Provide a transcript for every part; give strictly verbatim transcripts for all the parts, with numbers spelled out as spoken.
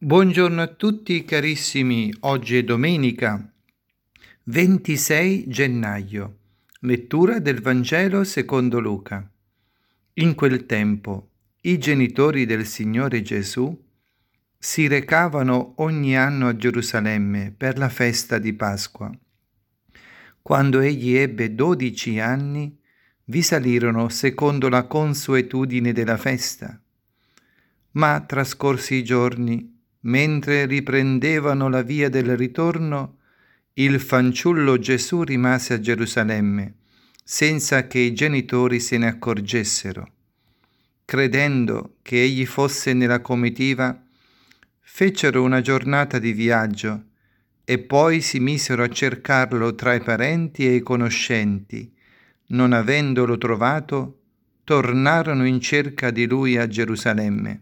Buongiorno a tutti carissimi, oggi è domenica ventisei gennaio, lettura del Vangelo secondo Luca. In quel tempo i genitori del Signore Gesù si recavano ogni anno a Gerusalemme per la festa di Pasqua. Quando egli ebbe dodici anni, vi salirono secondo la consuetudine della festa. Ma trascorsi i giorni, mentre riprendevano la via del ritorno, il fanciullo Gesù rimase a Gerusalemme, senza che i genitori se ne accorgessero. Credendo che egli fosse nella comitiva, fecero una giornata di viaggio e poi si misero a cercarlo tra i parenti e i conoscenti. Non avendolo trovato, tornarono in cerca di lui a Gerusalemme.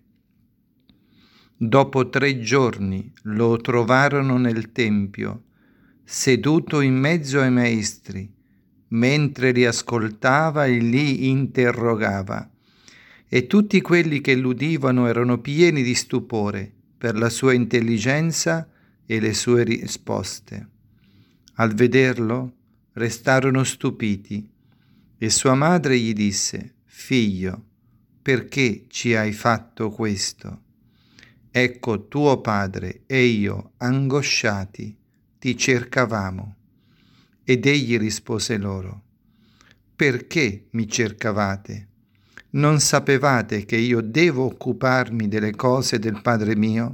Dopo tre giorni lo trovarono nel tempio, seduto in mezzo ai maestri, mentre li ascoltava e li interrogava. E tutti quelli che l'udivano erano pieni di stupore per la sua intelligenza e le sue risposte. Al vederlo restarono stupiti e sua madre gli disse: «Figlio, perché ci hai fatto questo? Ecco tuo padre e io, angosciati, ti cercavamo». Ed egli rispose loro: «Perché mi cercavate? Non sapevate che io devo occuparmi delle cose del Padre mio?»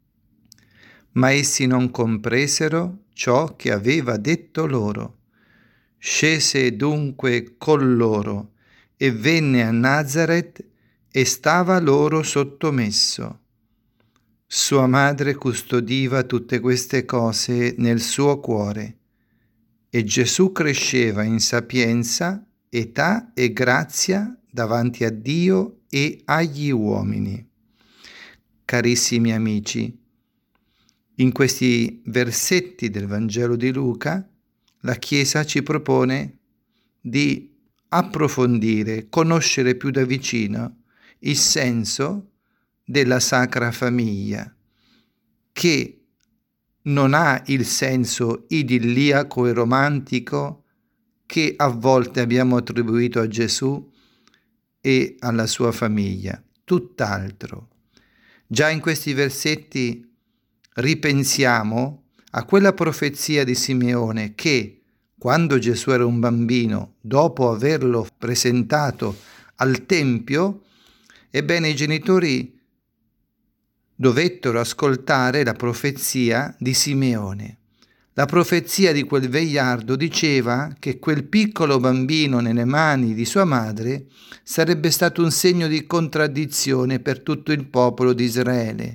Ma essi non compresero ciò che aveva detto loro. Scese dunque con loro e venne a Nazaret e stava loro sottomesso. Sua madre custodiva tutte queste cose nel suo cuore. E Gesù cresceva in sapienza, età e grazia davanti a Dio e agli uomini. Carissimi amici, in questi versetti del Vangelo di Luca, la Chiesa ci propone di approfondire, conoscere più da vicino il senso della Sacra Famiglia, che non ha il senso idilliaco e romantico che a volte abbiamo attribuito a Gesù e alla sua famiglia, tutt'altro. Già in questi versetti ripensiamo a quella profezia di Simeone che, quando Gesù era un bambino, dopo averlo presentato al Tempio, ebbene i genitori dovettero ascoltare la profezia di Simeone. La profezia di quel vegliardo diceva che quel piccolo bambino nelle mani di sua madre sarebbe stato un segno di contraddizione per tutto il popolo di Israele.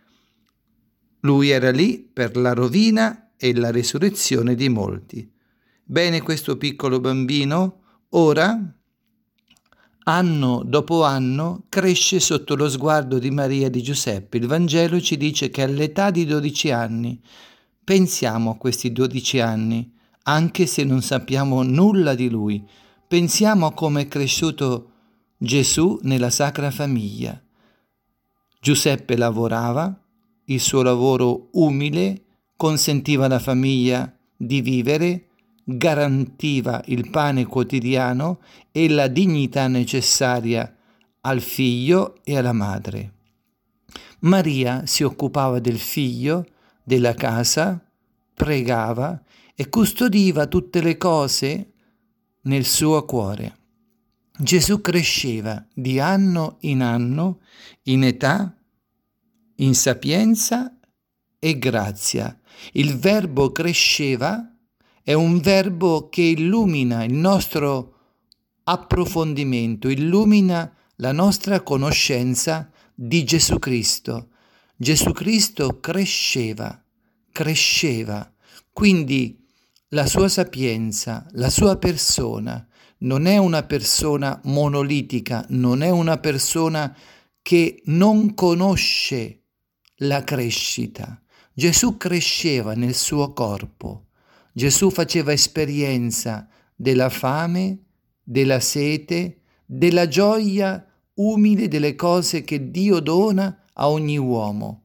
Lui era lì per la rovina e la resurrezione di molti. Bene, questo piccolo bambino ora, anno dopo anno, cresce sotto lo sguardo di Maria e di Giuseppe. Il Vangelo ci dice che all'età di dodici anni, pensiamo a questi dodici anni, anche se non sappiamo nulla di lui, pensiamo a come è cresciuto Gesù nella Sacra Famiglia. Giuseppe lavorava, il suo lavoro umile consentiva alla famiglia di vivere, garantiva il pane quotidiano e la dignità necessaria al figlio e alla madre. Maria si occupava del figlio, della casa, pregava e custodiva tutte le cose nel suo cuore. Gesù cresceva di anno in anno in età, in sapienza e grazia. Il verbo cresceva è un verbo che illumina il nostro approfondimento, illumina la nostra conoscenza di Gesù Cristo. Gesù Cristo cresceva, cresceva, quindi la sua sapienza, la sua persona non è una persona monolitica, non è una persona che non conosce la crescita. Gesù cresceva nel suo corpo. Gesù faceva esperienza della fame, della sete, della gioia umile delle cose che Dio dona a ogni uomo,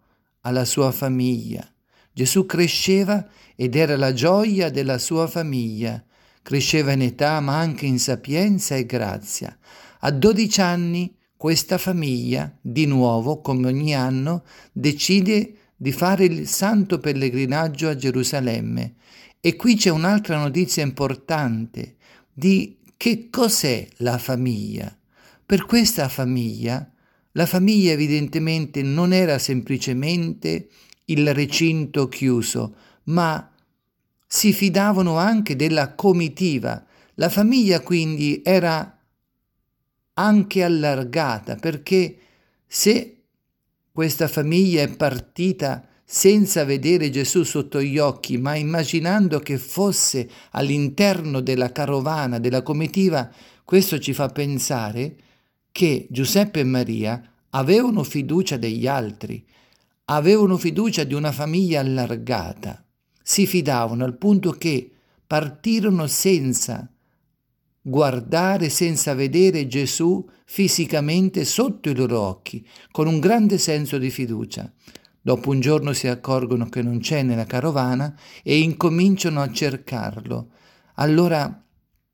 alla sua famiglia. Gesù cresceva ed era la gioia della sua famiglia. Cresceva in età ma anche in sapienza e grazia. A dodici anni questa famiglia, di nuovo, come ogni anno, decide di fare il santo pellegrinaggio a Gerusalemme. E qui c'è un'altra notizia importante di che cos'è la famiglia. Per questa famiglia, la famiglia evidentemente non era semplicemente il recinto chiuso, ma si fidavano anche della comitiva. La famiglia quindi era anche allargata, perché se questa famiglia è partita senza vedere Gesù sotto gli occhi, ma immaginando che fosse all'interno della carovana, della comitiva, questo ci fa pensare che Giuseppe e Maria avevano fiducia degli altri, avevano fiducia di una famiglia allargata, si fidavano al punto che partirono senza guardare, senza vedere Gesù fisicamente sotto i loro occhi, con un grande senso di fiducia. Dopo un giorno si accorgono che non c'è nella carovana e incominciano a cercarlo. Allora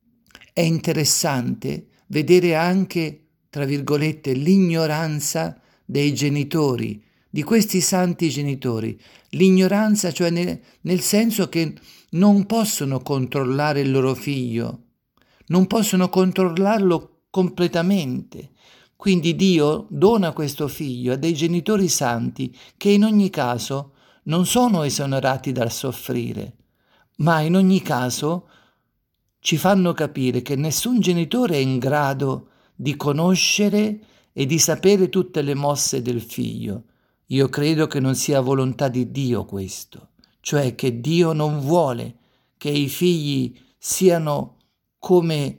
è interessante vedere anche, tra virgolette, l'ignoranza dei genitori, di questi santi genitori. L'ignoranza, cioè nel, nel senso che non possono controllare il loro figlio, non possono controllarlo completamente. Quindi Dio dona questo figlio a dei genitori santi che in ogni caso non sono esonerati dal soffrire, ma in ogni caso ci fanno capire che nessun genitore è in grado di conoscere e di sapere tutte le mosse del figlio. Io credo che non sia volontà di Dio questo, cioè che Dio non vuole che i figli siano come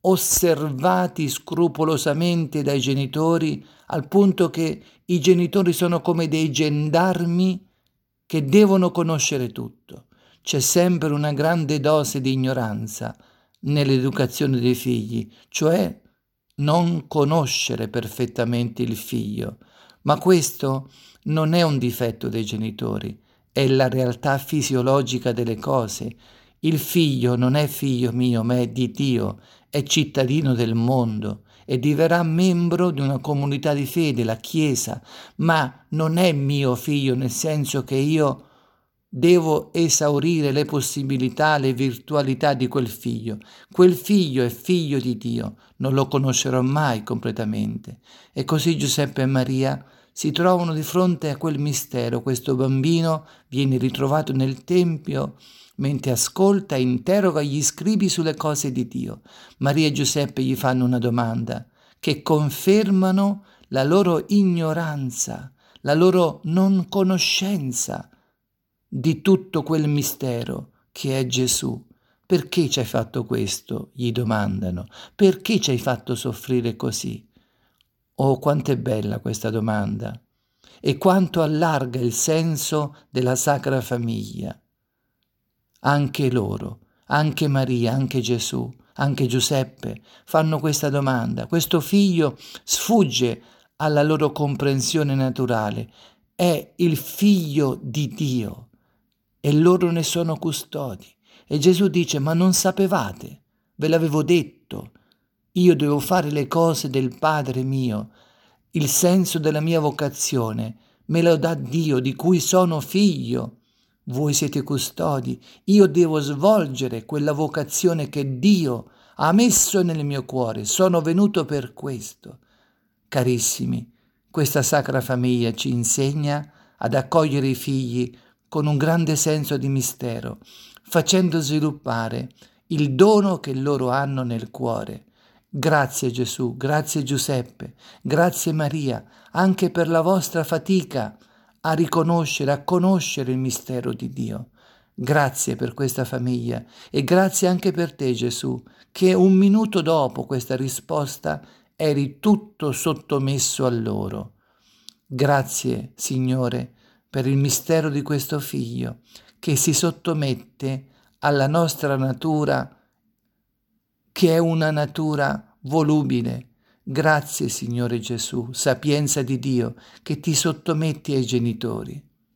osservati scrupolosamente dai genitori, al punto che i genitori sono come dei gendarmi che devono conoscere tutto. C'è sempre una grande dose di ignoranza nell'educazione dei figli, cioè non conoscere perfettamente il figlio. Ma questo non è un difetto dei genitori, è la realtà fisiologica delle cose. Il figlio non è figlio mio, ma è di Dio, è cittadino del mondo e diverrà membro di una comunità di fede, la Chiesa, ma non è mio figlio nel senso che io devo esaurire le possibilità, le virtualità di quel figlio. Quel figlio è figlio di Dio, non lo conoscerò mai completamente. E così Giuseppe e Maria si trovano di fronte a quel mistero. Questo bambino viene ritrovato nel Tempio mentre ascolta e interroga gli scribi sulle cose di Dio. Maria e Giuseppe gli fanno una domanda che confermano la loro ignoranza, la loro non conoscenza di tutto quel mistero che è Gesù. Perché ci hai fatto questo? Gli domandano. Perché ci hai fatto soffrire così? Oh, quanto è bella questa domanda e quanto allarga il senso della Sacra Famiglia. Anche loro, anche Maria, anche Gesù, anche Giuseppe fanno questa domanda. Questo figlio sfugge alla loro comprensione naturale. È il figlio di Dio e loro ne sono custodi. E Gesù dice: ma non sapevate, ve l'avevo detto, io devo fare le cose del Padre mio, il senso della mia vocazione me lo dà Dio, di cui sono figlio. Voi siete custodi, io devo svolgere quella vocazione che Dio ha messo nel mio cuore, sono venuto per questo. Carissimi, questa Sacra Famiglia ci insegna ad accogliere i figli con un grande senso di mistero, facendo sviluppare il dono che loro hanno nel cuore. Grazie Gesù, grazie Giuseppe, grazie Maria, anche per la vostra fatica a riconoscere, a conoscere il mistero di Dio. Grazie per questa famiglia e grazie anche per te Gesù, che un minuto dopo questa risposta eri tutto sottomesso a loro. Grazie Signore per il mistero di questo figlio che si sottomette alla nostra natura, che è una natura volubile. Grazie Signore Gesù, sapienza di Dio, che ti sottometti ai genitori.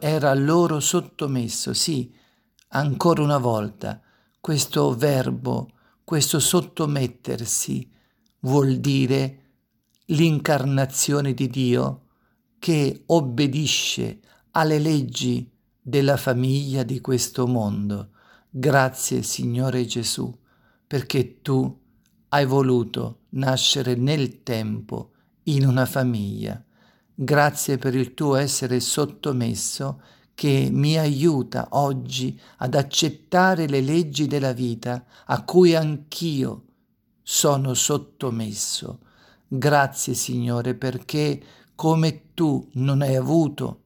era loro sottomesso. Sì, ancora una volta, questo verbo, questo sottomettersi vuol dire l'incarnazione di Dio che obbedisce alle leggi della famiglia di questo mondo. Grazie, Signore Gesù, perché tu hai voluto nascere nel tempo in una famiglia. Grazie per il tuo essere sottomesso che mi aiuta oggi ad accettare le leggi della vita a cui anch'io sono sottomesso. Grazie, Signore, perché come tu non hai avuto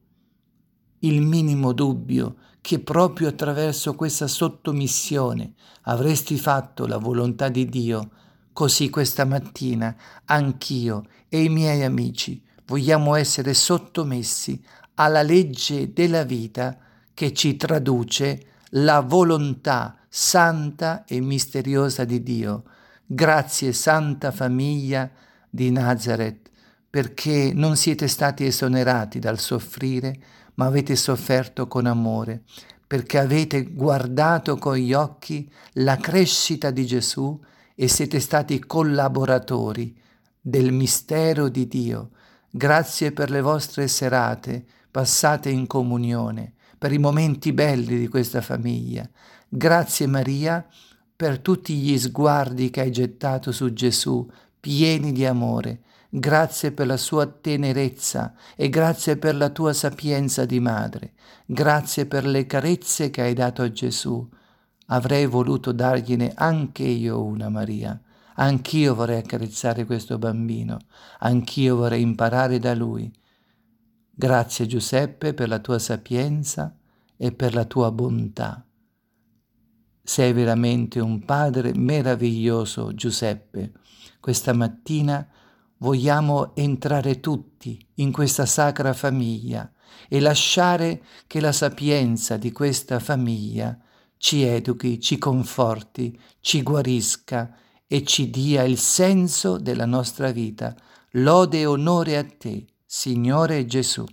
il minimo dubbio che proprio attraverso questa sottomissione avresti fatto la volontà di Dio, così questa mattina anch'io e i miei amici vogliamo essere sottomessi alla legge della vita che ci traduce la volontà santa e misteriosa di Dio. Grazie, Santa Famiglia di Nazareth, perché non siete stati esonerati dal soffrire, ma avete sofferto con amore, perché avete guardato con gli occhi la crescita di Gesù e siete stati collaboratori del mistero di Dio. Grazie per le vostre serate passate in comunione, per i momenti belli di questa famiglia. Grazie Maria per tutti gli sguardi che hai gettato su Gesù, pieni di amore. Grazie per la sua tenerezza e grazie per la tua sapienza di madre. Grazie per le carezze che hai dato a Gesù. Avrei voluto dargliene anche io una, Maria. Anch'io vorrei accarezzare questo bambino. Anch'io vorrei imparare da lui. Grazie Giuseppe per la tua sapienza e per la tua bontà. Sei veramente un padre meraviglioso, Giuseppe. Questa mattina vogliamo entrare tutti in questa sacra famiglia e lasciare che la sapienza di questa famiglia ci educhi, ci conforti, ci guarisca e ci dia il senso della nostra vita. Lode e onore a te, Signore Gesù.